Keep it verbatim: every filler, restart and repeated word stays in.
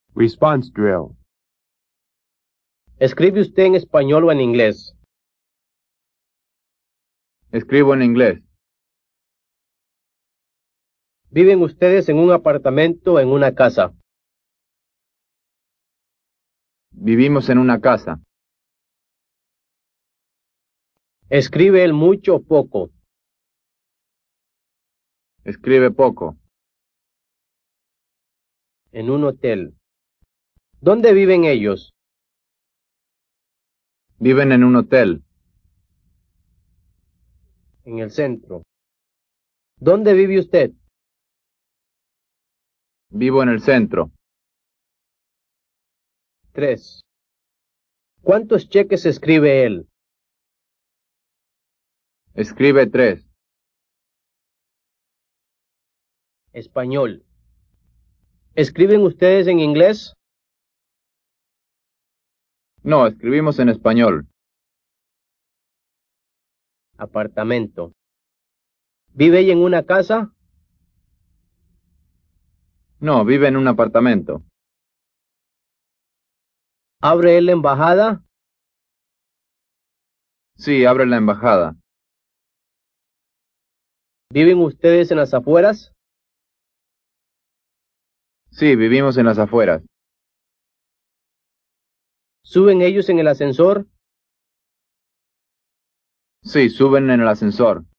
Response drill. ¿Escribe usted en español o en inglés? Escribo en inglés. ¿Viven ustedes en un apartamento o en una casa? Vivimos en una casa. ¿Escribe él mucho o poco? Escribe poco. En un hotel. ¿Dónde viven ellos? Viven en un hotel. En el centro. ¿Dónde vive usted? Vivo en el centro. Tres. ¿Cuántos cheques escribe él? Escribe tres. Español. ¿Escriben ustedes en inglés? No, escribimos en español. Apartamento. ¿Vive ella en una casa? No, vive en un apartamento. ¿Abre él la embajada? Sí, abre la embajada. ¿Viven ustedes en las afueras? Sí, vivimos en las afueras. ¿Suben ellos en el ascensor? Sí, suben en el ascensor.